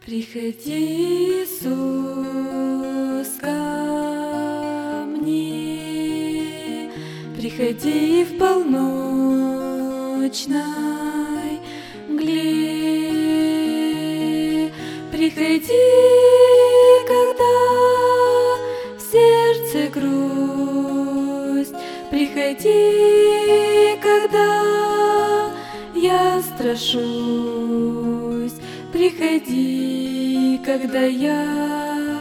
Приходи, Иисус, ко мне, приходи в полночной мгле, приходи, когда в сердце грусть, приходи, когда я страшусь. Приходи, когда я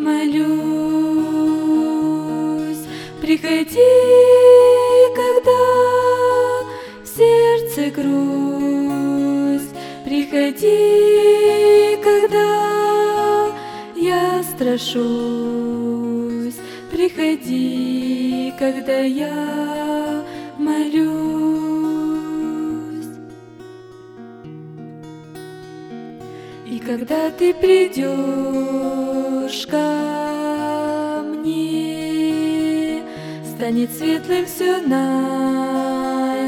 молюсь, приходи, когда в сердце грусть, приходи, когда я страшусь, приходи, когда я молюсь. И когда ты придешь ко мне, станет светлым все на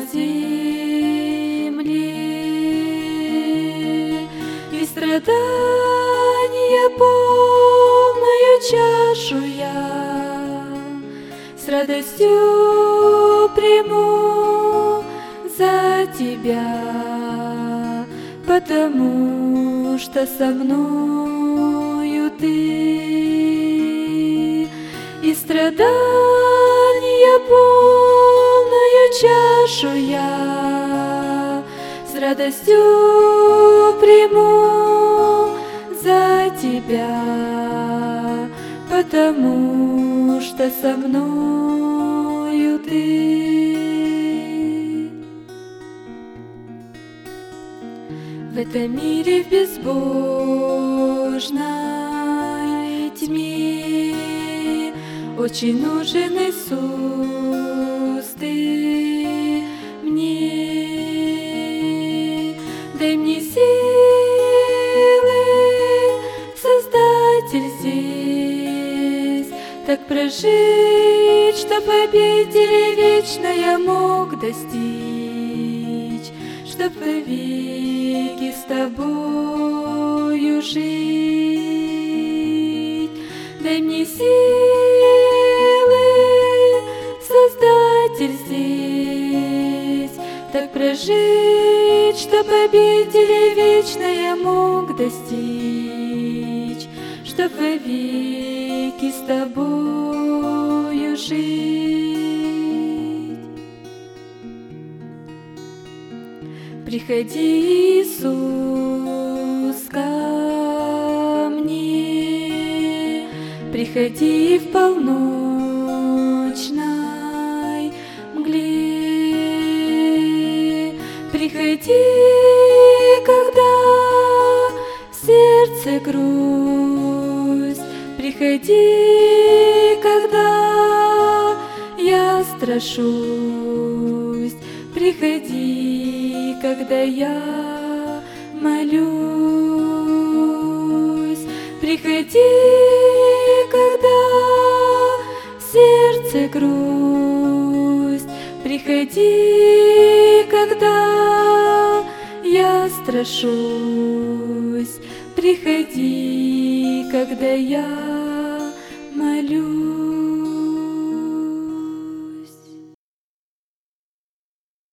земле, и страдания полную чашу я с радостью приму за тебя, потому что со мною ты, и страдания полную чашу я с радостью приму за тебя, потому что со мною ты. В этом мире в безбожной тьме очень нужен Иисус, ты мне. Дай мне силы, Создатель, здесь так прожить, чтоб обители вечной мог достичь, чтоб вовеки с тобою жить. Дай мне силы, Создатель, здесь так прожить, чтоб обители вечной мог достичь, чтоб вовеки с тобою жить. Приходи, Иисус, ко мне, приходи в полночной мгле, приходи, когда в сердце грусть, приходи, когда я страшусь, приходи, когда я молюсь, приходи, когда в сердце грусть, приходи, когда я страшусь, приходи, когда я молюсь.